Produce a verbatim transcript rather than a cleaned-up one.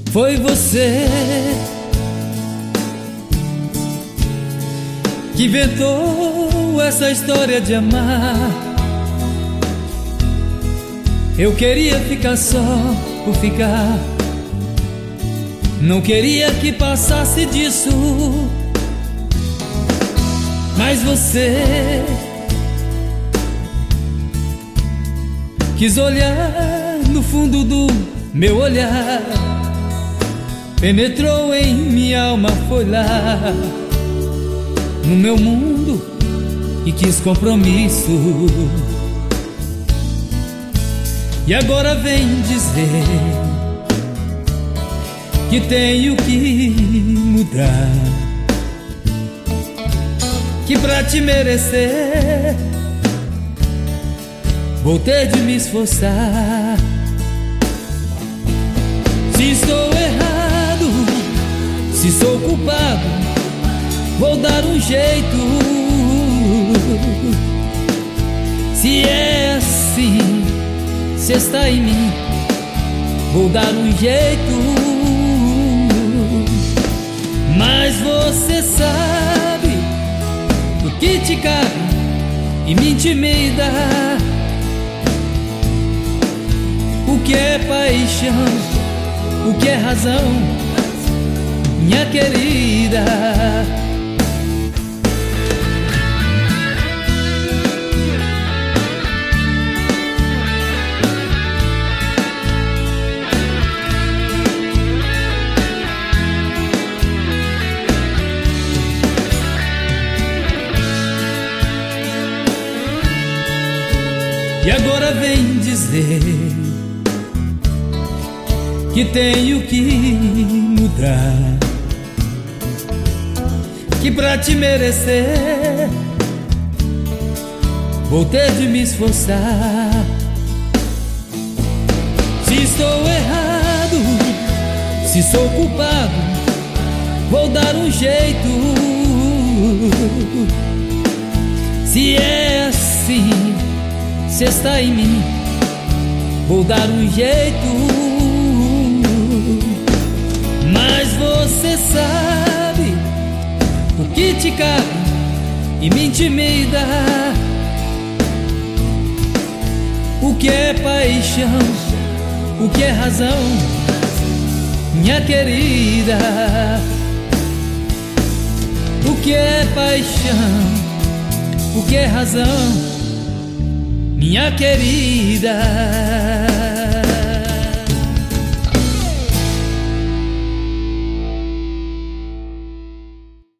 Foi você que inventou essa história de amar. Eu queria ficar só por ficar, não queria que passasse disso. Mas você quis olhar no fundo do meu olhar, penetrou em minha alma, foi lá no meu mundo e quis compromisso. E agora vem dizer que tenho que mudar, que pra te merecer vou ter de me esforçar. Se estou errado, se sou culpado, vou dar um jeito. Se é assim, se está em mim, vou dar um jeito. Mas você sabe o que te cabe e me intimida, o que é paixão, o que é razão, minha querida. E agora vem dizer que tenho que mudar, que pra te merecer vou ter de me esforçar. Se estou errado, se sou culpado, vou dar um jeito. Se é assim, se está em mim, vou dar um jeito. Mas você sabe o que te cabe e me intimida, o que é paixão, o que é razão, minha querida. O que é paixão, o que é razão, minha querida.